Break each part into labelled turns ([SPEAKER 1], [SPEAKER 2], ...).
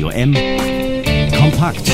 [SPEAKER 1] Radio M. Kompakt.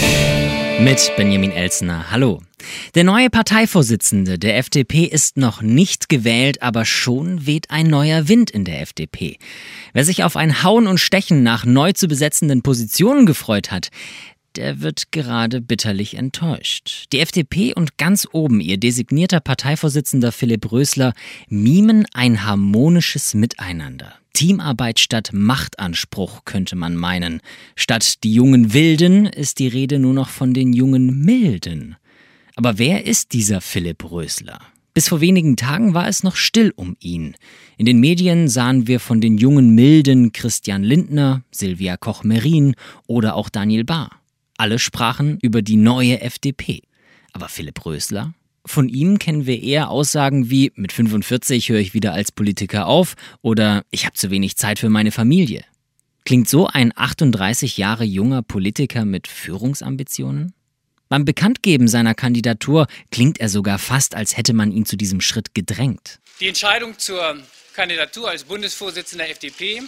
[SPEAKER 2] Mit Benjamin Elsner. Hallo. Der neue Parteivorsitzende der FDP ist noch nicht gewählt, aber schon weht ein neuer Wind in der FDP. Wer sich auf ein Hauen und Stechen nach neu zu besetzenden Positionen gefreut hat, der wird gerade bitterlich enttäuscht. Die FDP und ganz oben ihr designierter Parteivorsitzender Philipp Rösler mimen ein harmonisches Miteinander. Teamarbeit statt Machtanspruch, könnte man meinen. Statt die jungen Wilden ist die Rede nur noch von den jungen Milden. Aber wer ist dieser Philipp Rösler? Bis vor wenigen Tagen war es noch still um ihn. In den Medien sahen wir von den jungen Milden Christian Lindner, Silvia Koch-Merin oder auch Daniel Bahr. Alle sprachen über die neue FDP. Aber Philipp Rösler? Von ihm kennen wir eher Aussagen wie „Mit 45 höre ich wieder als Politiker auf" oder „Ich habe zu wenig Zeit für meine Familie". Klingt so ein 38 Jahre junger Politiker mit Führungsambitionen? Beim Bekanntgeben seiner Kandidatur klingt er sogar fast, als hätte man ihn zu diesem Schritt gedrängt.
[SPEAKER 3] Die Entscheidung zur Kandidatur als Bundesvorsitzender der FDP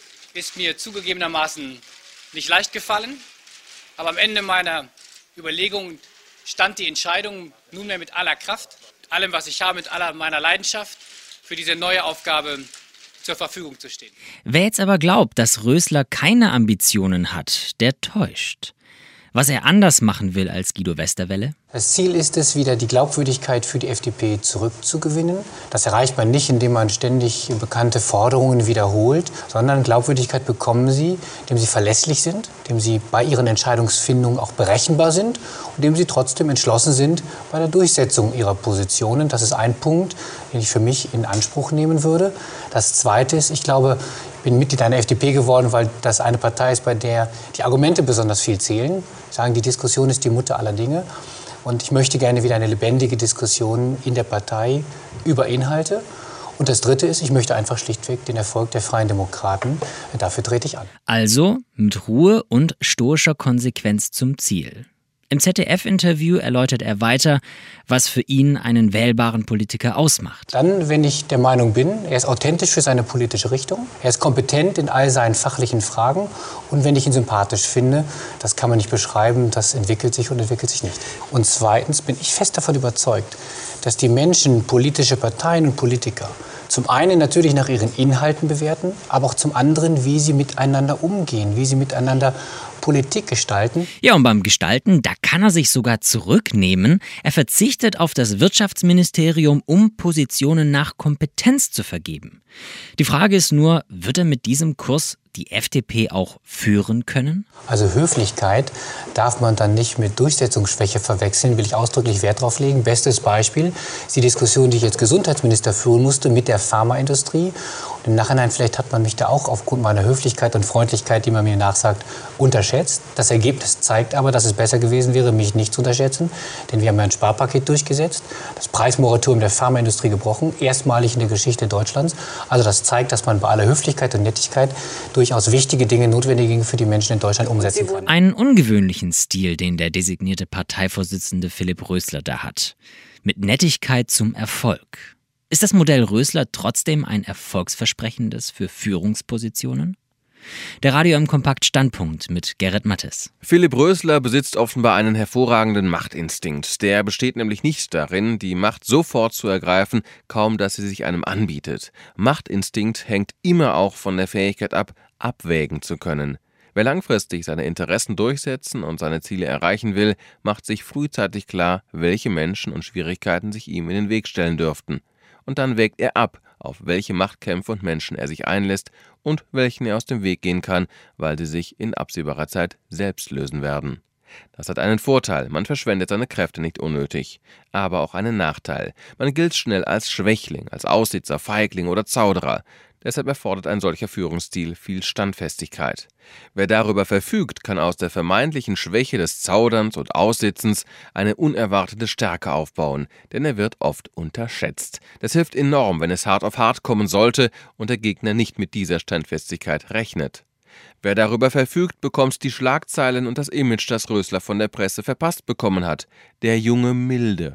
[SPEAKER 3] ist mir zugegebenermaßen nicht leicht gefallen. Aber am Ende meiner Überlegungen stand die Entscheidung nunmehr mit aller Kraft, mit allem, was ich habe, mit aller meiner Leidenschaft für diese neue Aufgabe zur Verfügung zu stehen.
[SPEAKER 2] Wer jetzt aber glaubt, dass Rösler keine Ambitionen hat, der täuscht. Was er anders machen will als Guido Westerwelle?
[SPEAKER 4] Das Ziel ist es, wieder die Glaubwürdigkeit für die FDP zurückzugewinnen. Das erreicht man nicht, indem man ständig bekannte Forderungen wiederholt, sondern Glaubwürdigkeit bekommen Sie, indem Sie verlässlich sind, indem Sie bei Ihren Entscheidungsfindungen auch berechenbar sind und indem Sie trotzdem entschlossen sind bei der Durchsetzung Ihrer Positionen. Das ist ein Punkt, den ich für mich in Anspruch nehmen würde. Das Zweite ist, ich glaube, ich bin Mitglied einer FDP geworden, weil das eine Partei ist, bei der die Argumente besonders viel zählen. Sagen, die Diskussion ist die Mutter aller Dinge. Und ich möchte gerne wieder eine lebendige Diskussion in der Partei über Inhalte. Und das Dritte ist, ich möchte einfach schlichtweg den Erfolg der Freien Demokraten. Dafür trete ich an.
[SPEAKER 2] Also mit Ruhe und stoischer Konsequenz zum Ziel. Im ZDF-Interview erläutert er weiter, was für ihn einen wählbaren Politiker ausmacht.
[SPEAKER 4] Dann, wenn ich der Meinung bin, er ist authentisch für seine politische Richtung, er ist kompetent in all seinen fachlichen Fragen und wenn ich ihn sympathisch finde, das kann man nicht beschreiben, das entwickelt sich und entwickelt sich nicht. Und zweitens bin ich fest davon überzeugt, dass die Menschen politische Parteien und Politiker zum einen natürlich nach ihren Inhalten bewerten, aber auch zum anderen, wie sie miteinander umgehen, wie sie miteinander Politik gestalten.
[SPEAKER 2] Ja, und beim Gestalten, da kann er sich sogar zurücknehmen. Er verzichtet auf das Wirtschaftsministerium, um Positionen nach Kompetenz zu vergeben. Die Frage ist nur, wird er mit diesem Kurs die FDP auch führen können?
[SPEAKER 4] Also Höflichkeit darf man dann nicht mit Durchsetzungsschwäche verwechseln, will ich ausdrücklich Wert drauf legen. Bestes Beispiel ist die Diskussion, die ich als Gesundheitsminister führen musste mit der Pharmaindustrie. Und im Nachhinein, vielleicht hat man mich da auch aufgrund meiner Höflichkeit und Freundlichkeit, die man mir nachsagt, unterschätzt. Das Ergebnis zeigt aber, dass es besser gewesen wäre, mich nicht zu unterschätzen. Denn wir haben ja ein Sparpaket durchgesetzt, das Preismoratorium der Pharmaindustrie gebrochen, erstmalig in der Geschichte Deutschlands. Also das zeigt, dass man bei aller Höflichkeit und Nettigkeit durchaus wichtige Dinge, notwendige Dinge für die Menschen in Deutschland umsetzen kann.
[SPEAKER 2] Einen ungewöhnlichen Stil, den der designierte Parteivorsitzende Philipp Rösler da hat. Mit Nettigkeit zum Erfolg. Ist das Modell Rösler trotzdem ein erfolgsversprechendes für Führungspositionen? Der Radio im Kompakt Standpunkt mit Gerrit Mattes.
[SPEAKER 5] Philipp Rösler besitzt offenbar einen hervorragenden Machtinstinkt. Der besteht nämlich nicht darin, die Macht sofort zu ergreifen, kaum dass sie sich einem anbietet. Machtinstinkt hängt immer auch von der Fähigkeit ab, abwägen zu können. Wer langfristig seine Interessen durchsetzen und seine Ziele erreichen will, macht sich frühzeitig klar, welche Menschen und Schwierigkeiten sich ihm in den Weg stellen dürften. Und dann wägt er ab, auf welche Machtkämpfe und Menschen er sich einlässt und welchen er aus dem Weg gehen kann, weil sie sich in absehbarer Zeit selbst lösen werden. Das hat einen Vorteil, man verschwendet seine Kräfte nicht unnötig, aber auch einen Nachteil. Man gilt schnell als Schwächling, als Aussitzer, Feigling oder Zauderer. Deshalb erfordert ein solcher Führungsstil viel Standfestigkeit. Wer darüber verfügt, kann aus der vermeintlichen Schwäche des Zauderns und Aussitzens eine unerwartete Stärke aufbauen, denn er wird oft unterschätzt. Das hilft enorm, wenn es hart auf hart kommen sollte und der Gegner nicht mit dieser Standfestigkeit rechnet. Wer darüber verfügt, bekommt die Schlagzeilen und das Image, das Rösler von der Presse verpasst bekommen hat. Der junge Milde.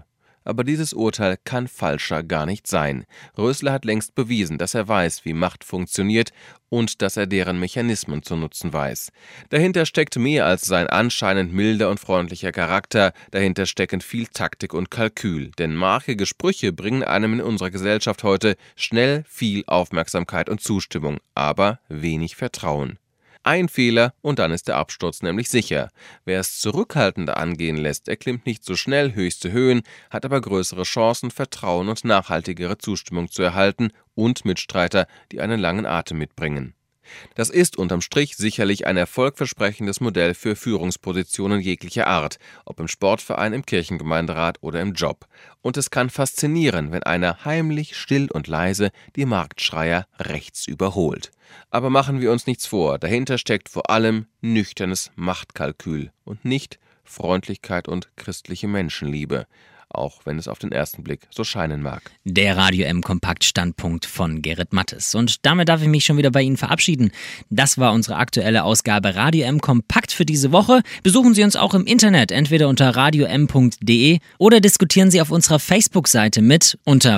[SPEAKER 5] Aber dieses Urteil kann falscher gar nicht sein. Rösler hat längst bewiesen, dass er weiß, wie Macht funktioniert und dass er deren Mechanismen zu nutzen weiß. Dahinter steckt mehr als sein anscheinend milder und freundlicher Charakter, dahinter stecken viel Taktik und Kalkül, denn markige Sprüche bringen einem in unserer Gesellschaft heute schnell viel Aufmerksamkeit und Zustimmung, aber wenig Vertrauen. Ein Fehler und dann ist der Absturz nämlich sicher. Wer es zurückhaltender angehen lässt, erklimmt nicht so schnell höchste Höhen, hat aber größere Chancen, Vertrauen und nachhaltigere Zustimmung zu erhalten und Mitstreiter, die einen langen Atem mitbringen. Das ist unterm Strich sicherlich ein erfolgversprechendes Modell für Führungspositionen jeglicher Art, ob im Sportverein, im Kirchengemeinderat oder im Job. Und es kann faszinieren, wenn einer heimlich, still und leise die Marktschreier rechts überholt. Aber machen wir uns nichts vor, dahinter steckt vor allem nüchternes Machtkalkül und nicht Freundlichkeit und christliche Menschenliebe. Auch wenn es auf den ersten Blick so scheinen mag.
[SPEAKER 2] Der Radio M Kompakt-Standpunkt von Gerrit Mattes. Und damit darf ich mich schon wieder bei Ihnen verabschieden. Das war unsere aktuelle Ausgabe Radio M Kompakt für diese Woche. Besuchen Sie uns auch im Internet, entweder unter radiom.de oder diskutieren Sie auf unserer Facebook-Seite mit unter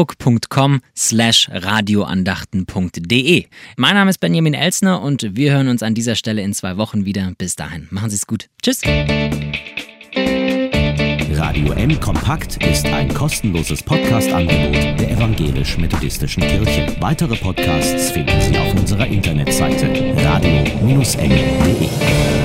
[SPEAKER 2] facebook.com/radioandachten.de. Mein Name ist Benjamin Elstner und wir hören uns an dieser Stelle in 2 Wochen wieder. Bis dahin, machen Sie es gut. Tschüss.
[SPEAKER 1] Radio M Kompakt ist ein kostenloses Podcast-Angebot der Evangelisch-Methodistischen Kirche. Weitere Podcasts finden Sie auf unserer Internetseite radio-m.de.